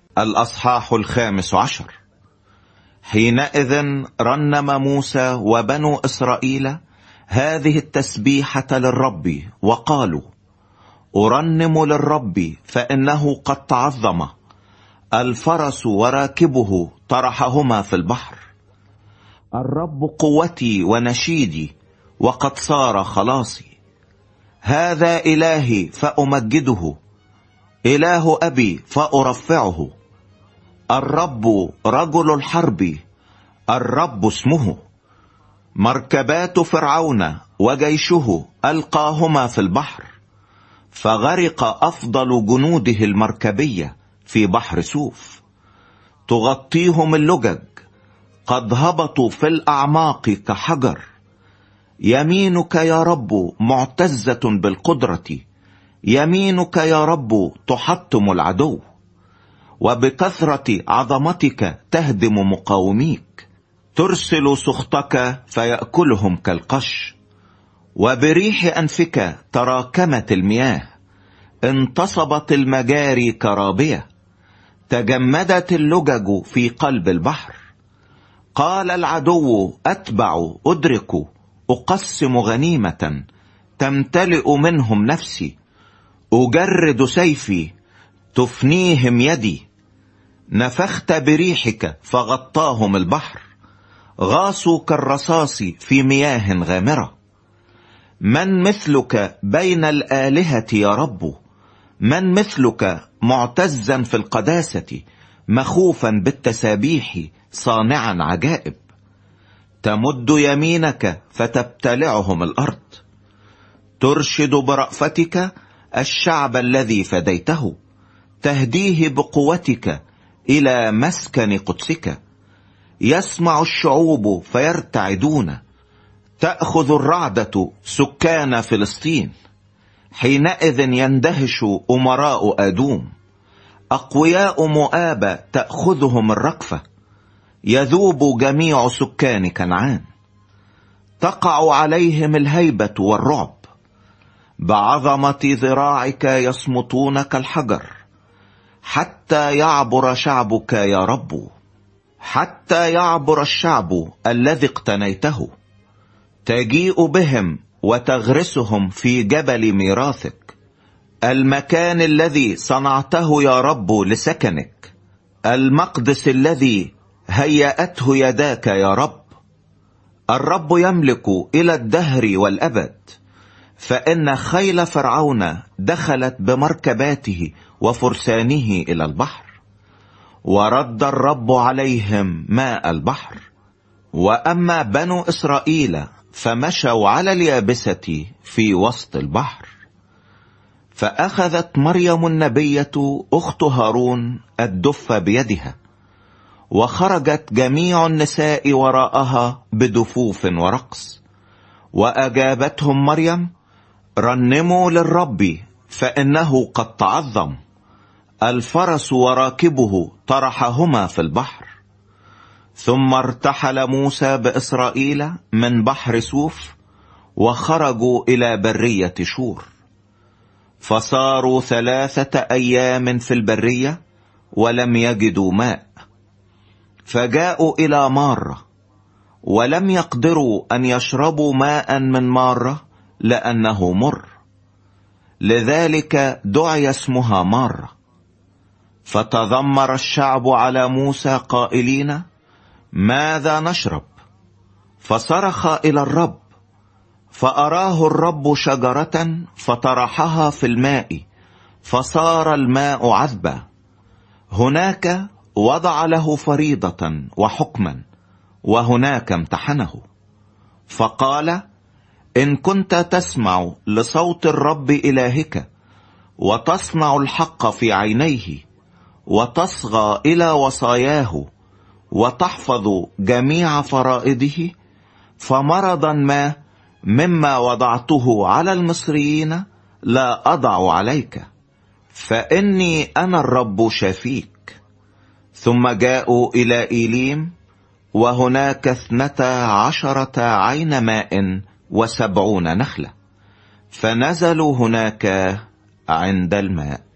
الأصحاح 15. حينئذ رنم موسى وبنو إسرائيل هذه التسبيحة للرب وقالوا: أرنم للرب فإنه قد تعظم، الفرس وراكبه طرحهما في البحر. الرب قوتي ونشيدي وقد صار خلاصي. هذا إلهي فأمجده، إله أبي فأرفعه. الرب رجل الحرب، الرب اسمه. مركبات فرعون وجيشه ألقاهما في البحر، فغرق أفضل جنوده المركبية في بحر سوف. تغطيهم اللجج، قد هبطوا في الأعماق كحجر. يمينك يا رب معتزة بالقدرة، يمينك يا رب تحطم العدو. وبكثرة عظمتك تهدم مقاوميك، ترسل سخطك فيأكلهم كالقش. وبريح أنفك تراكمت المياه، انتصبت المجاري كرابية، تجمدت اللجج في قلب البحر. قال العدو: أتبع أدرك، أقسم غنيمة، تمتلئ منهم نفسي. أجرد سيفي، تفنيهم يدي. نفخت بريحك فغطاهم البحر، غاصوا كالرصاص في مياه غامرة. من مثلك بين الآلهة يا رب؟ من مثلك معتزا في القداسة، مخوفا بالتسابيح، صانعا عجائب؟ تمد يمينك فتبتلعهم الأرض، ترشد برأفتك الشعب الذي فديته، تهديه بقوتك إلى مسكن قدسك. يسمع الشعوب فيرتعدون، تأخذ الرعدة سكان فلسطين. حينئذ يندهش أمراء آدوم، أقوياء مؤاب تأخذهم الركفة. يذوب جميع سكان كنعان، تقع عليهم الهيبة والرعب. بعظمة ذراعك يصمتون كالحجر، حتى يعبر شعبك يا رب، حتى يعبر الشعب الذي اقتنيته. تجيء بهم وتغرسهم في جبل ميراثك، المكان الذي صنعته يا رب لسكنك، المقدس الذي هيأته يداك يا رب. الرب يملك إلى الدهر والأبد، فإن خيل فرعون دخلت بمركباته وفرسانه إلى البحر. ورد الرب عليهم ماء البحر. وأما بنو إسرائيل فمشوا على اليابسة في وسط البحر. فأخذت مريم النبية أخت هارون الدف بيدها، وخرجت جميع النساء وراءها بدفوف ورقص. وأجابتهم مريم: رنموا للرب فإنه قد تعظم، الفرس وراكبه طرحهما في البحر. ثم ارتحل موسى بإسرائيل من بحر سوف، وخرجوا إلى برية شور. فصاروا 3 أيام في البرية ولم يجدوا ماء. فجاءوا إلى مارة، ولم يقدروا أن يشربوا ماء من مارة لأنه مر، لذلك دعي اسمها مارة. فتذمر الشعب على موسى قائلين: ماذا نشرب؟ فصرخ إلى الرب، فأراه الرب شجرة فطرحها في الماء، فصار الماء عذبا. هناك وضع له فريضة وحكما، وهناك امتحنه. فقال: إن كنت تسمع لصوت الرب إلهك، وتصنع الحق في عينيه، وتصغى إلى وصاياه، وتحفظ جميع فرائضه، فمرضا ما مما وضعته على المصريين لا أضع عليك، فإني أنا الرب شافيك. ثم جاءوا إلى إيليم، وهناك 12 عين ماء و70 نخلة، فنزلوا هناك عند الماء.